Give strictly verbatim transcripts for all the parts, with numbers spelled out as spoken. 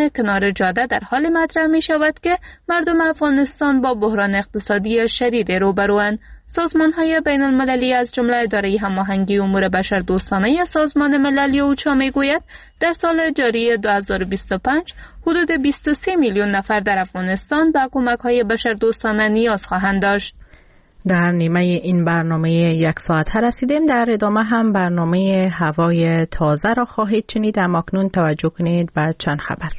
خیابان کنار جاده در حال مطرح می شود که مردم افغانستان با بحران اقتصادی شدید روبروند. سازمان‌های بین‌المللی از جمله اداره هماهنگی امور بشردوستانه سازمان ملل اوچا میگوید در سال جاری دو هزار و بیست و پنج حدود بیست و سه میلیون نفر در افغانستان به کمک‌های بشردوستانه نیاز خواهند داشت. در نیمه این برنامه یک ساعت رسیدیم. در ادامه هم برنامه هوای تازه را خواهید شنید. اما اکنون توجه کنید به چند خبر.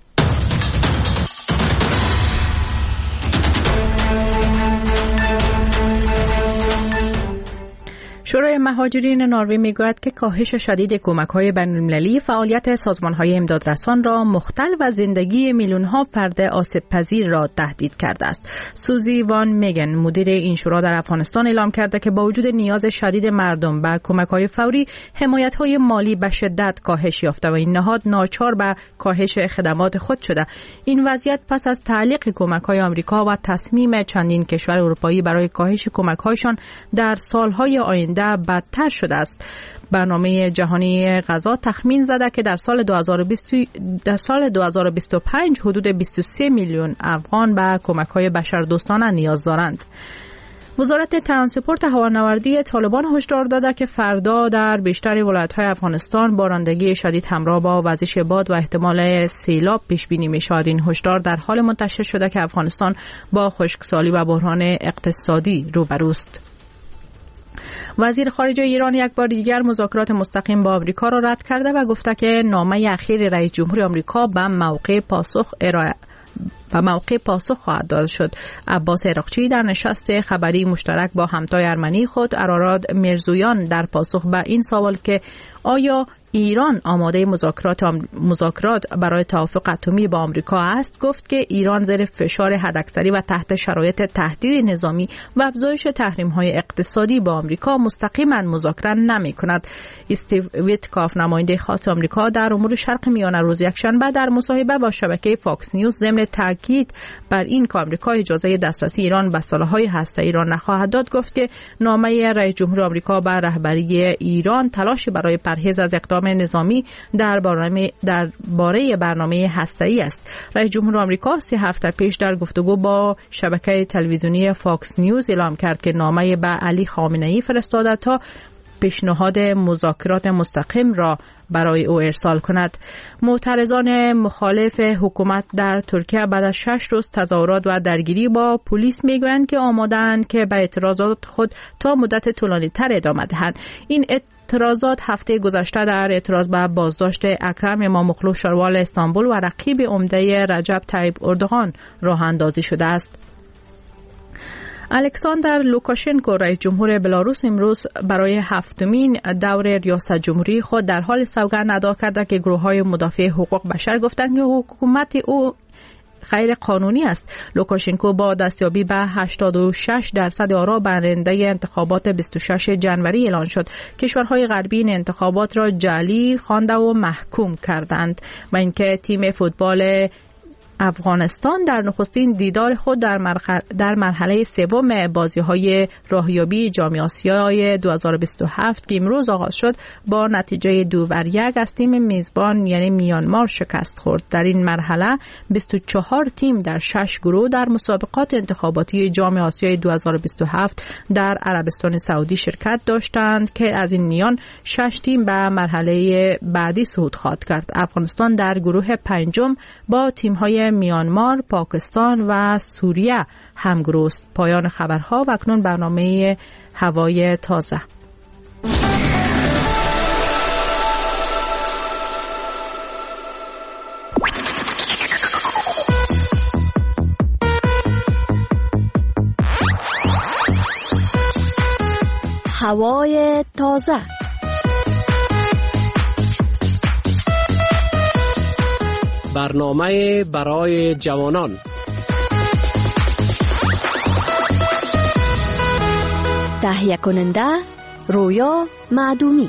شورای مهاجرین نروژ میگوید که کاهش شدید کمک‌های بین‌المللی فعالیت سازمان‌های امدادرسان را مختل و زندگی میلیون‌ها فرد آسیب‌پذیر را تهدید کرده است. سوزی وان میگن مدیر این شورا در افغانستان اعلام کرده که با وجود نیاز شدید مردم به کمک‌های فوری، حمایت‌های مالی به شدت کاهش یافته و این نهاد ناچار به کاهش خدمات خود شده. این وضعیت پس از تعلیق کمک‌های آمریکا و تصمیم چندین کشور اروپایی برای کاهش کمک‌هایشان در سال‌های آینده بدتر شده است. برنامه جهانی غذا تخمین زده که در سال دو هزار و بیست در سال دو هزار و بیست و پنج حدود بیست و سه میلیون افغان به کمک‌های بشردوستانه نیاز دارند. وزارت ترانسپورت هوانوردی طالبان هشدار داده که فردا در بیشتر ولایت‌های افغانستان بارندگی شدید همراه با وزش باد و احتمال سیلاب پیش بینی می‌شود. این هشدار در حال منتشر شده که افغانستان با خشکسالی و بحران اقتصادی روبروست. وزیر خارجه ایران یک بار دیگر مذاکرات مستقیم با آمریکا را رد کرده و گفته که نامه اخیر رئیس جمهور آمریکا به موقع پاسخ ارائه و موقع پاسخ خواهد داده شد. عباس عراقچی در نشست خبری مشترک با همتای ارمنی خود ارارات میرزویان در پاسخ به این سوال که آیا ایران آماده مذاکرات مذاکرات برای توافق اتمی با آمریکا است، گفت که ایران زیر فشار حداکثری و تحت شرایط تهدید نظامی و افزایش تحریم‌های اقتصادی با آمریکا مستقیما مذاکره نمی‌کند. استیو ویتکاف نماینده خاص آمریکا در امور شرق میانه روز یکشنبه در مصاحبه با شبکه فاکس نیوز ضمن تاکید بر این که آمریکا اجازه دسترسی ایران به سلاح‌های هسته‌ای را نخواهد داد، گفت که نامه رئیس جمهور آمریکا به رهبری ایران تلاشی برای پرهیز از اقدام نظامی در باره در باره برنامه هسته‌ای است. رئیس جمهور آمریکا سه هفته پیش در گفتگو با شبکه تلویزیونی فاکس نیوز اعلام کرد که نامه به علی خامنه‌ای فرستاده تا پیشنهاد مذاکرات مستقیم را برای او ارسال کند. معترضان مخالف حکومت در ترکیه بعد از شش روز تظاهرات و درگیری با پلیس میگویند که آماده‌اند که به اعتراضات خود تا مدت طولانی‌تر ادامه دهند. این اعتراضات هفته گذشته در اعتراض به بازداشت اکرم اماموغلو شاروال استانبول و رقیب عمده رجب طیب اردوغان راه اندازی شده است. الکساندر لوکاشنکو رئیس جمهور بلاروس امروز برای هفتمین دور ریاست جمهوری خود در حال سوگند ادا کرده که گروه‌های مدافع حقوق بشر گفتند که حکومت او غیر قانونی است. لوکاشنکو با دستیابی به هشتاد و شش درصد آرا برنده انتخابات بیست و شش ژانویه اعلان شد. کشورهای غربی این انتخابات را جعلی خوانده و محکوم کردند و اینکه تیم فوتبال افغانستان در نخستین دیدار خود در مرحله در مرحله سوم بازی‌های راهیابی جام آسیای دو هزار و بیست و هفت که امروز آغاز شد با نتیجه دو بر یک از تیم میزبان یعنی میانمار شکست خورد. در این مرحله بیست و چهار تیم در شش گروه در مسابقات انتخاباتی جام آسیای دو هزار و بیست و هفت در عربستان سعودی شرکت داشتند که از این میان شش تیم به مرحله بعدی صعود خواهد کرد. افغانستان در گروه پنجم با تیم‌های میانمار، پاکستان و سوریه همگروه است. پایان خبرها و اکنون برنامه هوای تازه. هوای تازه. برنامه برای جوانان. تهیه کننده رویا معدومی.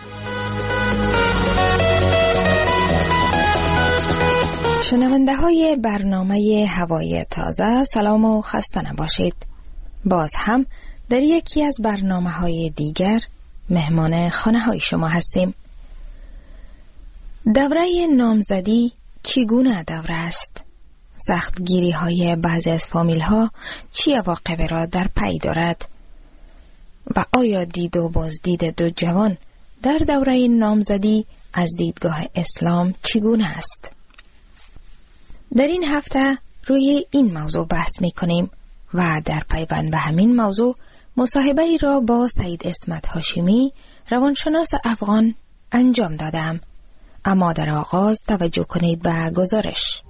شنونده های برنامه هوای تازه، سلام و خسته نباشید. باز هم در یکی از برنامه های دیگر مهمان خانه های شما هستیم. دوره نامزدی چگونه دوره است؟ سختگیری های بعضی از فامیل ها چی عواقبی را در پی دارد؟ و آیا دید و بازدید دو جوان در دوره نامزدی از دیدگاه اسلام چگونه است؟ در این هفته روی این موضوع بحث می کنیم و در پیوند به همین موضوع مصاحبه ای را با سید اسمت هاشمی روانشناس افغان انجام دادم. اما در آغاز توجه کنید به گزارش.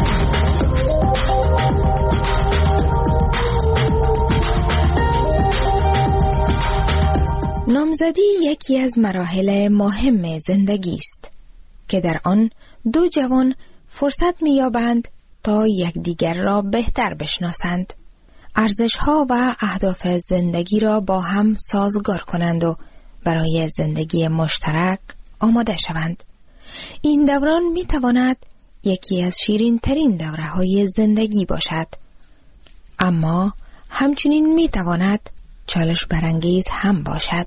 نامزدی یکی از مراحل مهم زندگی است که در آن دو جوان فرصت می‌یابند تا یکدیگر را بهتر بشناسند، ارزش‌ها و اهداف زندگی را با هم سازگار کنند و برای زندگی مشترک آماده شوند. این دوران می‌تواند یکی از شیرین ترین دوره‌های زندگی باشد، اما همچنین می‌تواند چالش برانگیز هم باشد.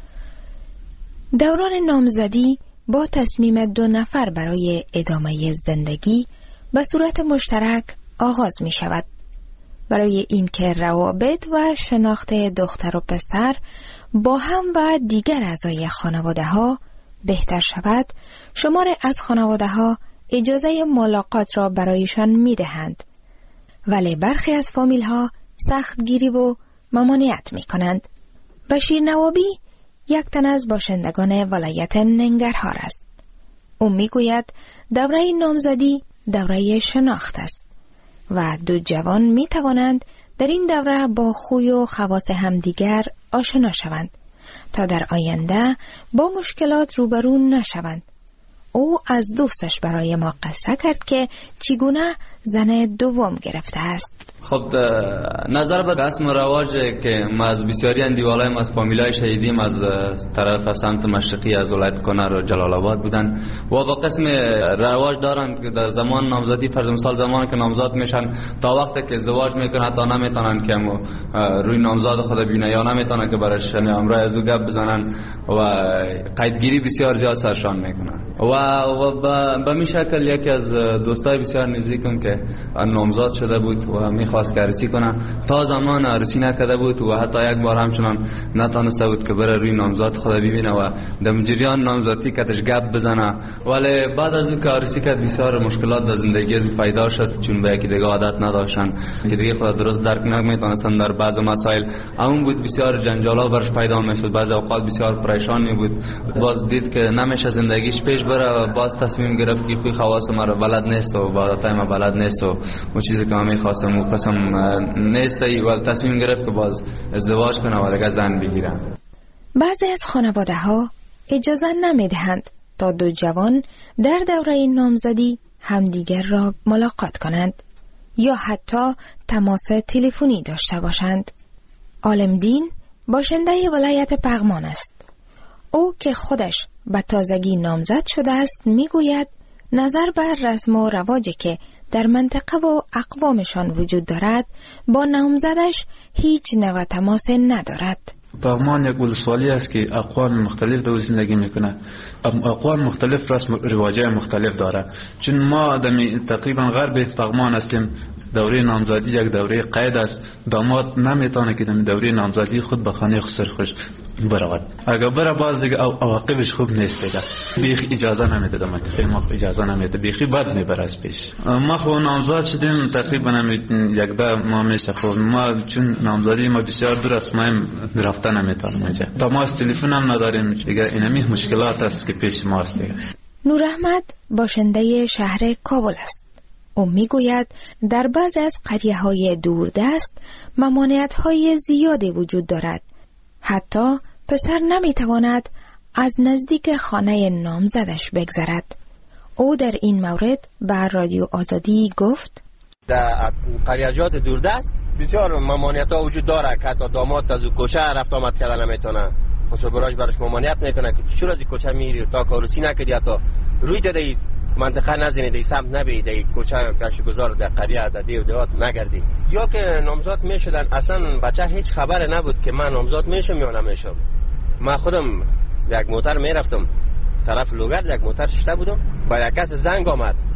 دوران نامزدی با تصمیم دو نفر برای ادامه زندگی به صورت مشترک آغاز می شود. برای اینکه روابط و شناخت دختر و پسر با هم و دیگر اعضای خانواده ها بهتر شود، شمار از خانواده ها اجازه ملاقات را برایشان می دهند، ولی برخی از فامیل ها سخت گیری و ممانعت می کنند. بشیر نوابی یک تن از باشندگان ولایت ننگرهار است. او می گوید دوره نامزدی دوره شناخت است و دو جوان می توانند در این دوره با خوی و خواص همدیگر آشنا شوند تا در آینده با مشکلات روبرو نشوند. او از دوستش برای ما قصه کرد که چگونه زن دوم گرفته است. خب نظر به رسم و رواج که ما از بسیاری اندیوالای ما از فامیلای شهیدیم از طرف سمت مشرقی از ولایت کنر و جلال آباد بودن و با قسم رواج دارن که در زمان نامزدی فرض مثال زمانی که نامزاد میشن تا وقتی که ازدواج میکنن تا نمیتونن که روی نامزاد خود ببینن یا نمیتونن که برش امرای از او گپ بزنن و قیدگیری بسیار زیاد سرشان میکنن و و به می شکل یکی از دوستای بسیار نزدیکم که نامزاد شده بود و میخواست که عروسی کنه، تا زمان عروسی نکرده بود و حتی یک بار همچنان نتونسته بود که بره روی نامزاد خود ببینه و در جریان نامزادی کتش گپ بزنه. ولی بعد از اون که عروسی کرد بسیار مشکلات در زندگی از پیدا شد، چون به یکی دیگه عادت نداشتن که دیگه خود درست درک نمیتونستن در بعض مسائل. اون بود بسیار جنجالا برش پیدا میشد، بعضی اوقات بسیار پریشان می بود. باز دید که نمیشه زندگیش پیش بره و باز تصمیم گرفت که خوی خواص مرا بلد نیست و عادتای ما بلد نیست و اون چیزی که من می‌خواستم و قسم نیست و تصمیم گرفت که باز ازدواج کنه و دیگه زن بگیره. بعضی از خانواده ها اجازه نمیدهند تا دو جوان در دوره نامزدی همدیگر را ملاقات کنند یا حتی تماس تلفنی داشته باشند. عالمدین باشنده ولایت پغمان است. او که خودش به تازگی نامزد شده است میگوید نظر بر رسم و رواجی که در منطقه و اقوامشان وجود دارد با نامزدش هیچ نوع تماس ندارد. پغمان یک ولسوالی است که اقوام مختلف در زندگی میکنه. اقوام مختلف رسم و رواجای مختلف داره. چون ما دمی تقریبا غرب پغمان هستیم، دوره نامزدی یک دوره قید است. داماد نمیتونه که در دوره نامزدی خود به خانه خسر خوش برود. اگر بره باز دیگه عواقبش خوب نیست دیگه. بیخ اجازه نمیده، در منطقه ما اجازه نمیده، بیخی بد میبره از پیش. ما خو نامزد شدیم تقریبا یک ده ماه میشه. خب ما چون نامزدی ما بسیار دور است، ما رفته نمیتونیم اینجا. تماس تلفن هم نداریم دیگه. اینمی مشکلات است که پیش ما است دیگه. نور احمد باشنده شهر کابل است. او میگوید در بعضی از قریه های دوردست ممانعت های زیادی وجود دارد. حتی پسر نمیتواند از نزدیک خانه نامزدش بگذرد. او در این مورد به رادیو آزادی گفت در قریه‌جات دوردست بسیار ممانعت ها وجود داره که حتی داماد از کوچه رفت آمد کردن نمیتونه. خسرو براش براش ممانعت میکنه که چرا از کوچه میری تا کاروسی نکردی، حتی روی دادی منطقه نزنید، ای سمت نبید، ای کوچه گشتگذار در قریه در دیو دیوات نگردی. یا که نامزاد میشدن اصلا بچه هیچ خبر نبود که من نامزاد میشم یا نمیشم. من خودم یک موتر میرفتم طرف لوگرد، یک موتر شته بودم، با یک کس زنگ آمد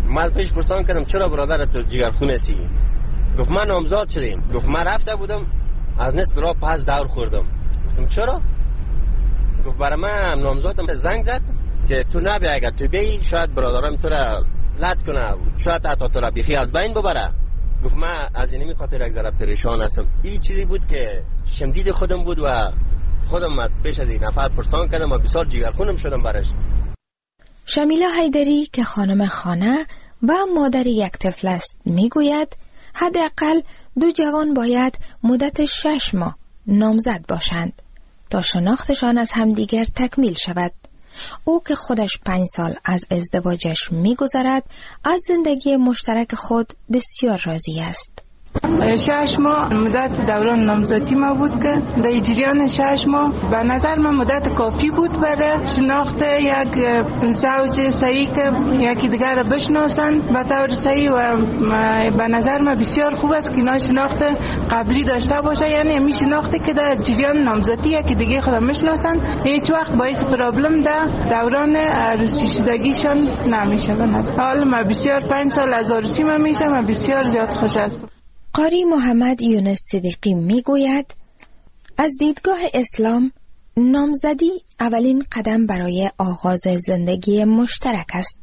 من پیش پرسان کردم چرا برادر تو جگرخون هستی؟ گفت من نامزاد شدیم. گفت من رفته بودم از نصف راه پس دور خوردم. گفتم چرا؟ گفت برای من نامزادم زنگ زد که تو نبی، اگر تو بی شاید برادرم تو را لط کنه، شاید حتی تو را بیخی از بین ببره. گفت من از اینمی خاطر یک ذره پریشان هستم. این چیزی بود که شمدید خودم بود و خودم از پیش از این نفر پرسان کردم و بسیار جگرخونم شدم برش. شمیلا حیدری که خانم خانه و مادر یک طفل است میگوید حداقل دو جوان باید مدت شش ماه نامزد باشند تا شناختشان از همدیگر تکمیل شود. او که خودش پنج سال از ازدواجش میگذرد از زندگی مشترک خود بسیار راضی است. شش ماه مدت دوران نامزدی ما بود که در جریان شش ماه به نظر من مدت کافی بود برای شناخت یک زوج صحیح که یکی دیگر را بشناسند به طور صحیح و به نظر من بسیار خوب است که اینا شناخت قبلی داشته باشه، یعنی همین شناختی که در جریان نامزدی یکی دیگه خود میشناسند هیچ وقت باعث پرابلم در دوران عروسی شدگیشان نمیشه. حالا من بسیار پنج سال از عروسی من میشم و بسیار زیاد خوش هستم. قاری محمد یونس صدیقی میگوید از دیدگاه اسلام نامزدی اولین قدم برای آغاز زندگی مشترک است.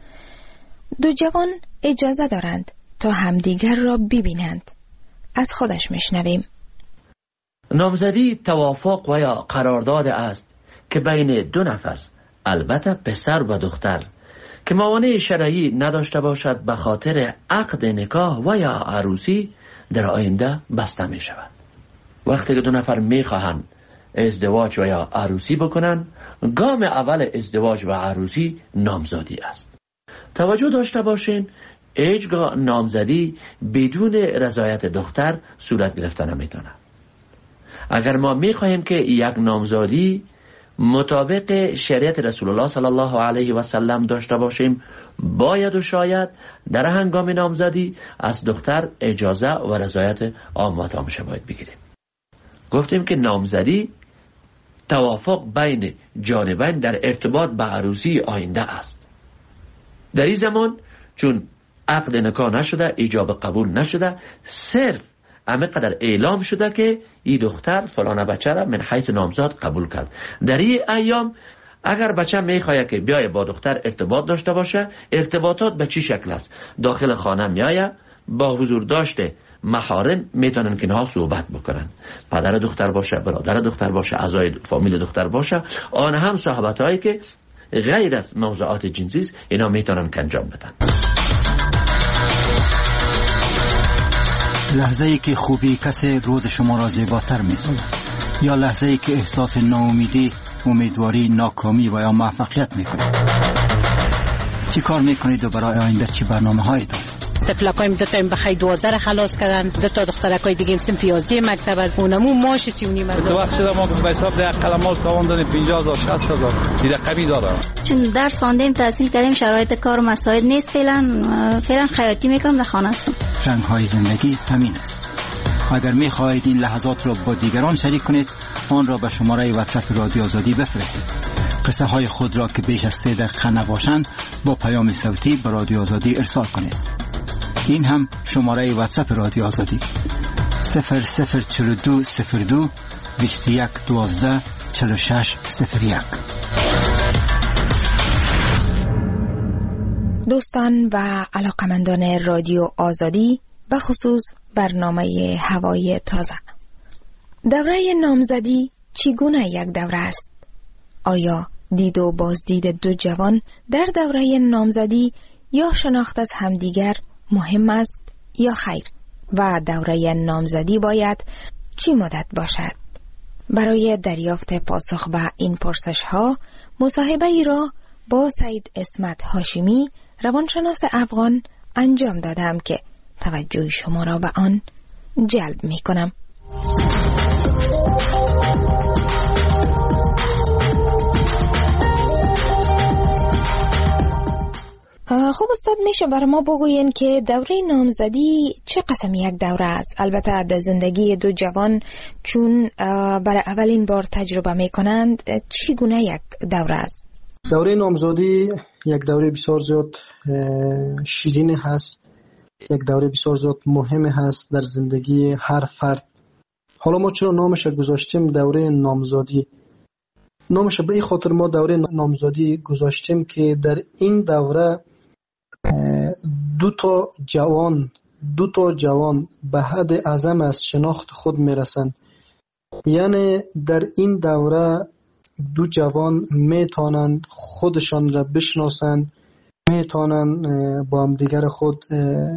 دو جوان اجازه دارند تا همدیگر را ببینند. از خودش میشنویم. نامزدی توافق و یا قرارداد است که بین دو نفر، البته پسر و دختر، که موانع شرعی نداشته باشد به خاطر عقد نکاح و یا عروسی در آینده بسته می شود. وقتی که دو نفر می خواهند ازدواج و یا عروسی بکنند، گام اول ازدواج و عروسی نامزدی است. توجه داشته باشین هیچگاه نامزدی بدون رضایت دختر صورت گرفته نمیتونه. اگر ما می خواهیم که یک نامزدی مطابق شریعت رسول الله صلی الله علیه و سلم داشته باشیم، باید و شاید در هنگام نامزدی از دختر اجازه و رضایت عامه میشه باید بگیریم. گفتیم که نامزدی توافق بین جانبین در ارتباط به عروسی آینده است. در این زمان چون عقد نکاح نشده، ایجاب قبول نشده، صرف همه قدر اعلام شده که این دختر فلانه بچه را من حیث نامزاد قبول کرد. در این ایام اگر بچه میخواه که بیای با دختر ارتباط داشته باشه، ارتباطات به چی شکل است؟ داخل خانه میایه، با حضور داشته محارم میتونن که اینها صحبت بکنن، پدر دختر باشه، برادر دختر باشه، اعضای فامیل دختر باشه، آن هم صحبت هایی که غیر از موضوعات جنسی است اینا میتونن که انجام بدن. لحظه ای که خوبی کسی روز شما را زیباتر می‌سازد، یا لحظه ای که احساس ناامیدی، امیدواری، ناکامی و یا موفقیت میکنید. چی کار میکنید و برای آینده چی برنامه هایی دارید؟ طفلکایم دو تا بخی دوازده را خلاص کردن، دو تا دخترکای دیگه سنف یازده مکتب از اونمو ماش سی و نیم از دو وقت شده ما به حساب در قلمال تاوان دادیم پنجاه هزار شصت هزار دیده قمی داره. چون درس خواندیم تحصیل کردیم شرایط کار و مساعد نیست، فعلا فعلا خیاطی میکنم در خانه هستم. رنگ های زندگی همین است. اگر میخواهید این لحظات را با دیگران شریک کنید، آن را به شماره واتساپ رادیو آزادی بفرستید. قصه های خود را که بیش از سه دقیقه نباشند با پیام صوتی به رادیو آزادی ارسال کنید. این هم شماره واتساپ رادیو آزادی صفر صفر چهل و دو صفر دو بیست و یک دوازده چهل و شش صفر یک. دوستان و علاقمندان رادیو آزادی، به خصوص برنامه هوای تازه، دوره نامزدی چگونه یک دوره است؟ آیا دید و بازدید دو جوان در دوره نامزدی یا شناخت از همدیگر مهم است یا خیر؟ و دوره نامزدی باید چی مدت باشد؟ برای دریافت پاسخ به این پرسش ها مصاحبه ای را با سید اسمت هاشمی، روانشناس افغان انجام دادم که توجه شما را به آن جلب می کنم. خب استاد، میشه برای ما بگوین که دوره نامزدی چه قسم یک دوره است؟ البته در زندگی دو جوان چون برای اولین بار تجربه میکنند چگونه یک دوره است؟ دوره نامزدی یک دوره بسیار زیاد شیرین هست، یک دوره بسیار زیاد مهم هست در زندگی هر فرد. حالا ما چرا نامش گذاشتیم دوره نامزادی؟ نامش به این خاطر ما دوره نامزادی گذاشتیم که در این دوره دو تا جوان دو تا جوان به حد اعظم از شناخت خود میرسن. یعنی در این دوره دو جوان میتونن خودشان را بشناسن، میتونن با هم دیگر خود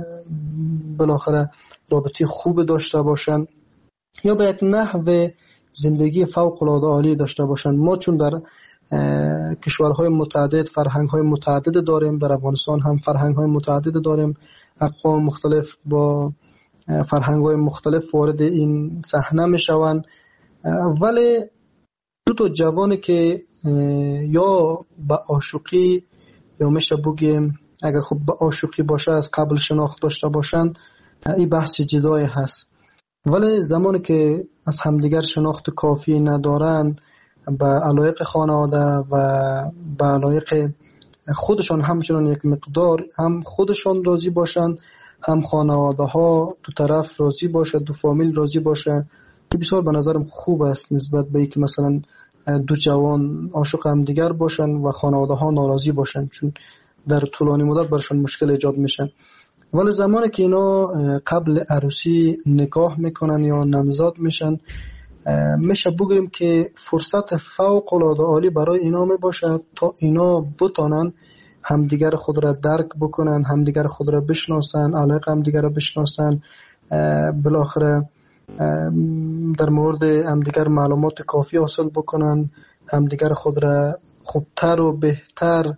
بالاخره رابطه خوب داشته باشن یا به یک نحو زندگی فوق العاده عالی داشته باشن. ما چون در کشورهای متعدد فرهنگ‌های متعدد داریم، در افغانستان هم فرهنگ‌های متعدد داریم، اقوام مختلف با فرهنگ‌های مختلف وارد این صحنه میشوند، ولی دو تا جوانی که یا به عاشقی یا میشه بگیم اگر خب به عاشقی باشه از قبل شناخت داشته باشند، این بحث جدای هست. ولی زمانی که از همدیگر شناخت کافی ندارن، به علایق خانواده و به علایق خودشان همچنان یک مقدار هم خودشان راضی باشن، هم خانواده ها دو طرف راضی باشه، دو فامیل راضی باشه، که بسیار به نظرم خوب است نسبت به اینکه مثلا دو جوان عاشق هم دیگر باشن و خانواده ها ناراضی باشن، چون در طولانی مدت برشان مشکل ایجاد میشه. ولی زمانی که اینا قبل عروسی نکاح میکنن یا نامزاد میشن، میشه بگیم که فرصت فوق العاده عالی برای اینا میباشه تا اینا بتونن همدیگر خود را درک بکنن، همدیگر خود را بشناسن، علاقه همدیگر را بشناسن، بالاخره در مورد همدیگر معلومات کافی حاصل بکنن، همدیگر خود را خوبتر و بهتر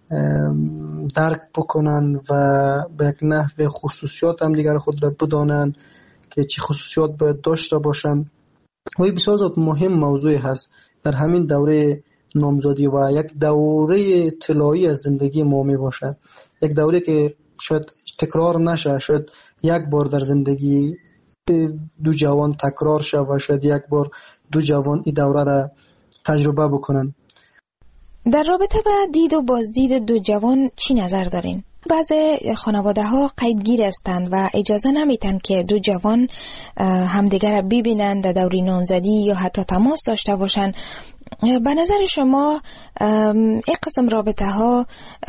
درک بکنن و به یک نحو خصوصیات همدیگر خود را بدانن که چه خصوصیات باید داشته باشن. و این بسیار مهم موضوع هست در همین دوره نامزادی و یک دوره طلایی از زندگی ما می باشه، یک دوره که شاید تکرار نشه، شاید یک بار در زندگی دو جوان تکرار شه و شاید یک بار دو جوان این دوره را تجربه بکنن. در رابطه با دید و بازدید دو جوان چی نظر دارین؟ بعضی خانواده ها قیدگیر هستند و اجازه نمیتن که دو جوان همدیگر را ببینند در دوره نامزدی یا حتی تماس داشته باشند. به نظر شما این قسم رابطه ها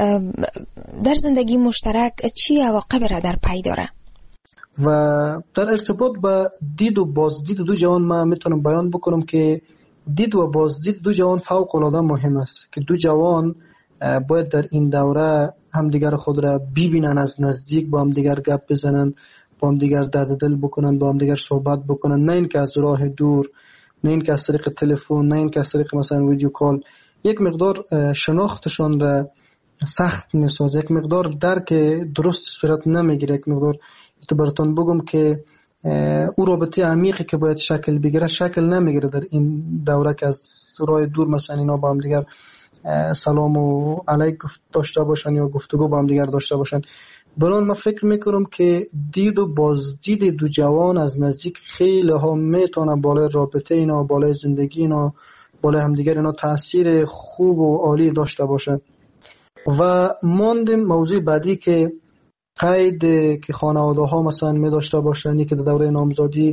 در زندگی مشترک چی عواقب را در پی داره؟ و در ارتباط با دید و بازدید دو جوان ما میتونم بیان بکنم که دید و بازدید دو جوان فوق العاده مهم است که دو جوان باید در این دوره همدیگر خود را ببینن از نزدیک، با همدیگر گپ بزنن، با همدیگر درد دل بکنن، با همدیگر صحبت بکنن، نه اینکه از راه دور، نه اینکه از طریق تلفن، نه اینکه از طریق مثلا ویدیو کال. یک مقدار شناختشان را سخت میسازه، یک مقدار درک درست صورت نمیگیره، یک مقدار تو براتون بگم که او رابطه عمیقی که باید شکل بگیره شکل نمیگیره در این دوره که از راه دور مثلا اینا با هم دیگر سلام و علیک داشته باشن یا گفتگو با هم دیگر داشته باشن. برای من فکر میکنم که دید و بازدید دو جوان از نزدیک خیلی ها میتونه بالای رابطه اینا، بالای زندگی اینا، بالای همدیگر اینا تاثیر خوب و عالی داشته باشه. و ماندیم موضوع بعدی که قید که خانواده ها مثلا می داشته باشن، که در دوره نامزادی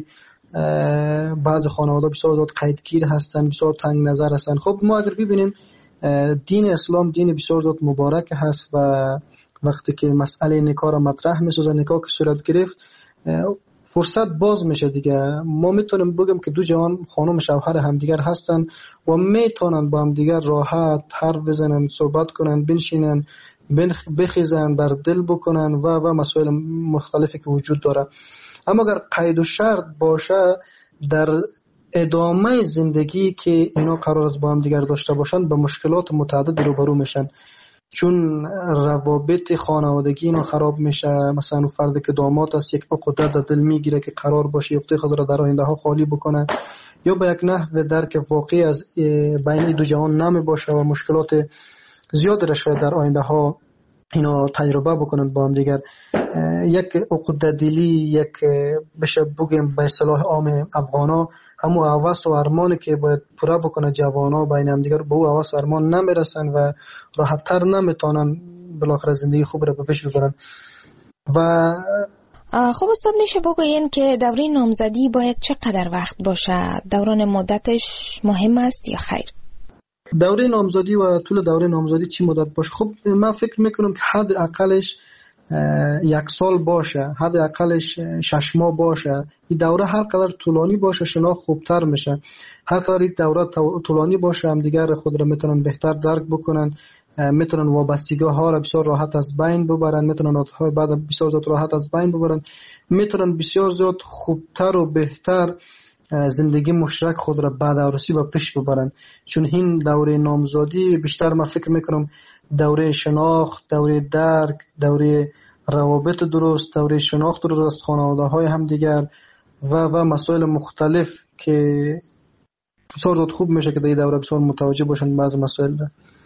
بعض خانواده بسیار قیدگیر هستن، بسیار تنگ نظر هستن. خب ما اگر ببینیم دین اسلام دین بسیار زیاد مبارک هست و وقتی که مسئله نکاح را مطرح می‌سازه، نکاح که صورت گرفت، فرصت باز میشه دیگه. ما میتونیم بگم که دو جوان خانم شوهر همدیگر هستن و میتونن با همدیگر راحت حرف بزنن، صحبت کنن، بنشینن، بخیزن، در دل بکنن و و مسائل مختلفی که وجود داره. اما اگر قید و شرط باشه در ادامه زندگی که اینا قرار است با هم دیگر داشته باشن، به مشکلات متعدد روبرو میشن، چون روابط خانوادگی اینا خراب میشه. مثلا اون فردی که داماد است یک عقده در دل میگیره که قرار باشه عقده خود را در آینده ها خالی بکنه، یا به یک نحو درک واقعی از بین دو جهان نمی باشه و مشکلات زیاد را شاید در آینده ها اینا تجربه بکنن با هم دیگر. یک عقده دلی، یک بشه بگیم به اصطلاح عام افغانا، همون هوس و ارمانی که باید پورا بکنه جوانا بین هم دیگر، به او هوس و ارمان نمیرسن و راحت‌تر نمیتونن بالاخره زندگی خوب را به پیش ببرن. و خب استاد میشه بگوین که دوره نامزدی باید چقدر وقت باشه؟ دوران مدتش مهم است یا خیر؟ دوره نامزدی و طول دوره نامزدی چی مدت باشه؟ خب من فکر میکنم که حد اقلش یک سال باشه، حد اقلش شش ماه باشه. این دوره هر قدر طولانی باشه شناخت خوبتر میشه. هر قدر این دوره طولانی باشه هم دیگر خود را میتونن بهتر درک بکنن، میتونن وابستگی ها را بسیار راحت از بین ببرن، میتونن عادت‌های بعد بسیار زیاد راحت از بین ببرن، میتونن بسیار زیاد خوبتر و بهتر زندگی مشترک خود را بعد عروسی با پیش ببرن. چون این دوره نامزادی بیشتر من فکر میکنم دوره شناخت، دوره درک، دوره روابط درست، دوره شناخت درست از خانواده های هم دیگر و و مسائل مختلف که بسیار زیاد خوب میشه که در این دوره بسیار متوجه باشن بعض مسائل.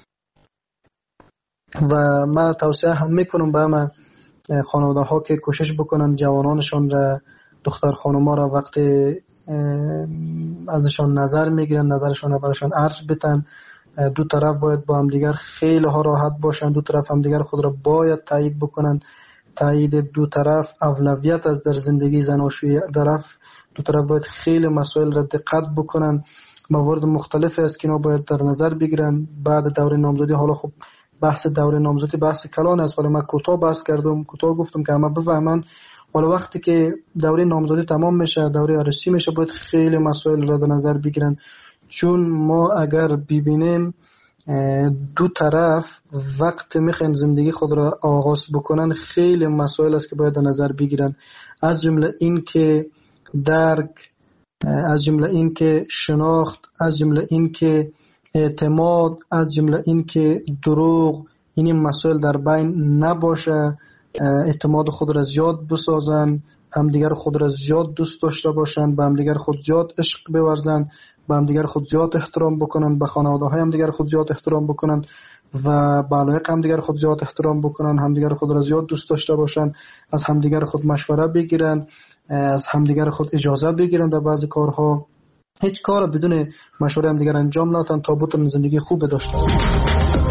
و من توصیه هم میکنم به همه خانواده ها که کوشش بکنن جوانانشان را، دختر خانوما را وقتی ازشان نظر میگیرن نظرشان را برشان عرض بتن. دو طرف باید با هم دیگر خیلی ها راحت باشن، دو طرف هم دیگر خود را باید تایید بکنن. تایید دو طرف اولویت از در زندگی زناشویی طرف. دو طرف باید خیلی مسائل را دقت بکنن، موارد مختلفی است که اینا باید در نظر بگیرن بعد دوره نامزدی. حالا خب بحث دوره نامزدی بحث کلان است، ولی من کوتاه بحث کردم، کوتاه گفتم که همه بفهمن. حالا وقتی که دوره نامزدی تمام میشه، دوره عروسی میشه، باید خیلی مسائل را در نظر بگیرن. چون ما اگر ببینیم دو طرف وقت میخواین زندگی خود را آغاز بکنن، خیلی مسائل است که باید در نظر بگیرن. از جمله این که درک، از جمله این که شناخت، از جمله این که اعتماد، از جمله این که دروغ، این مسائل در بین نباشه. اعتماد خود را زیاد بسازن، همدیگر خود را زیاد دوست داشته باشن، به همدیگر خود زیاد عشق بورزن، به همدیگر خود زیاد احترام بکنن، به خانواده های همدیگر خود زیاد احترام بکنن و به علایق همدیگر خود زیاد احترام بکنن، همدیگر خود را زیاد دوست داشته باشن، از همدیگر خود مشوره بگیرن، از همدیگر خود اجازه بگیرن در بعضی کارها. هیچ کار بدون مشوره همدیگر انجام ندن تا بتونن زندگی خوب داشته باشن.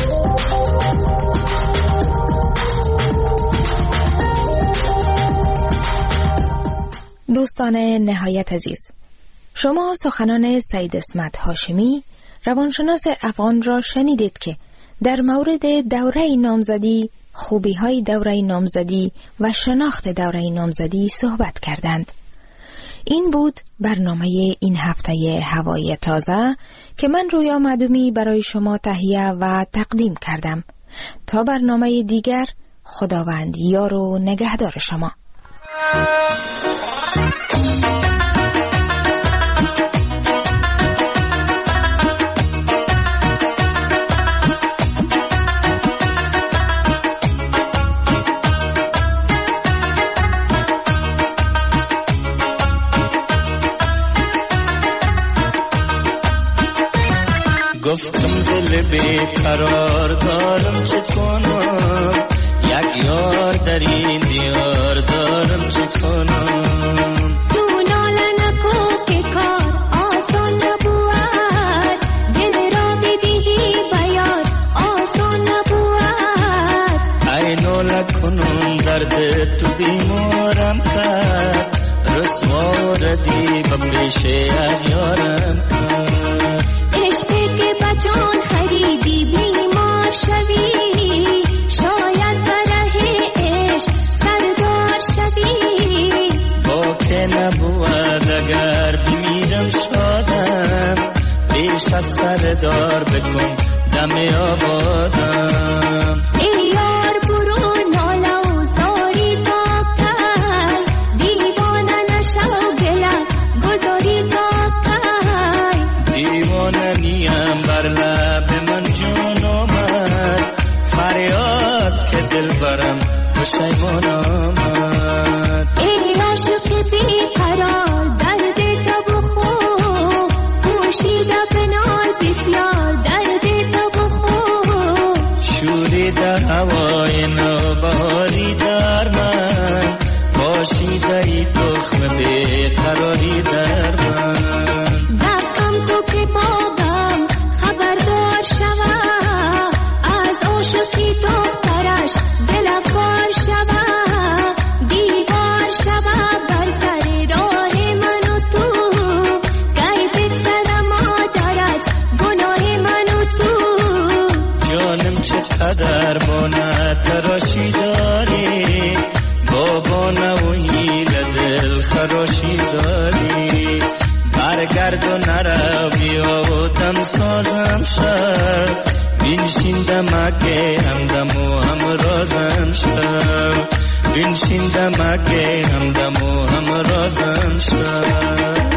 دوستان نهایت عزیز، شما سخنان سید اسمت هاشمی روانشناس افغان را شنیدید که در مورد دوره نامزدی، خوبی های دوره نامزدی و شناخت دوره نامزدی صحبت کردند. این بود برنامه این هفته هوای تازه که من رویا معدومی برای شما تهیه و تقدیم کردم. تا برنامه دیگر، خداوند یار و نگهدار شما. گفتم دل بیقرار دارم چه کنم، یک یار در این دیار دارم چه کنم. تو ناله نکو که کار آسان نبود، دل را بدهی بیار آسان نبود. ای ناله کنم درد تو بیمارم کرد، رسوا ردی به پیش یارم کرد. جان خریدی بیمار شوی، شاید برای عشق سردار شوی. با که نبود اگر بمیرم شادم، پیش از خردار بکن دم آبادم. ای یار برو ناله و زاری تا کی، دیوانه نشو گله گذاری تا کی. دیوانه نیم بر لب من جان آمد، فریاد که دل برم پشیمان آمد. ای عاشق بیقرار درد تو بخو، پوشیده بنال بسیار درد تو بخو. شوریده هوای درد و نروی و دم سازم شد بینشین دمکه همدم و همرازم شد بینشین دمکه همدم و همرازم شد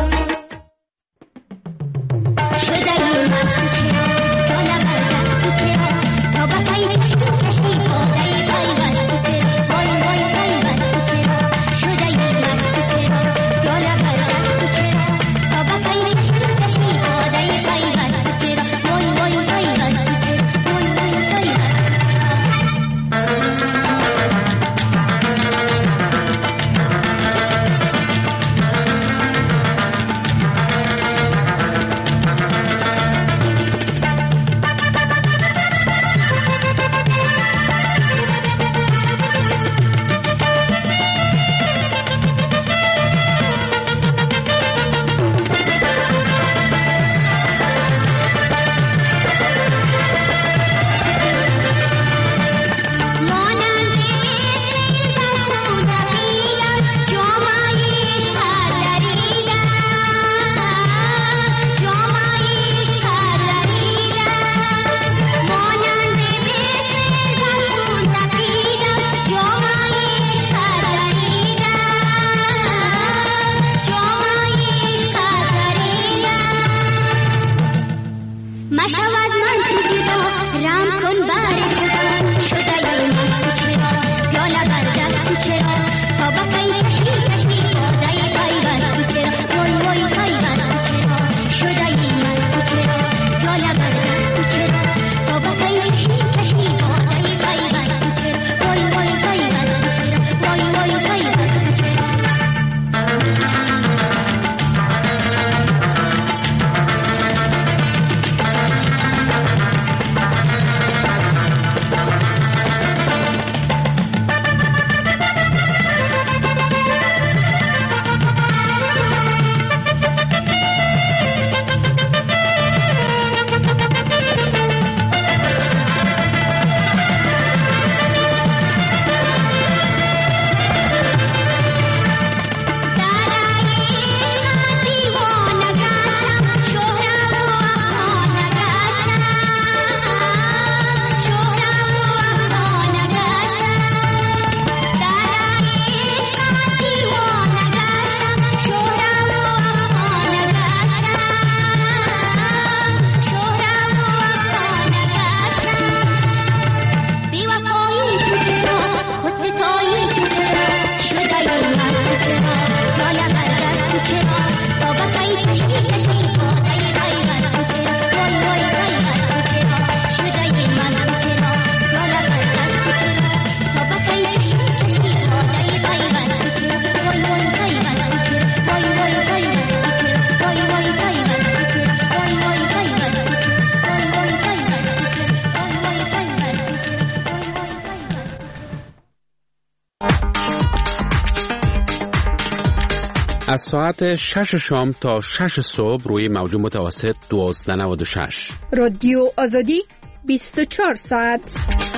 از ساعت شش شام تا شش صبح روی موج متوسط دوازده نود و شش رادیو آزادی بیست و چهار ساعت.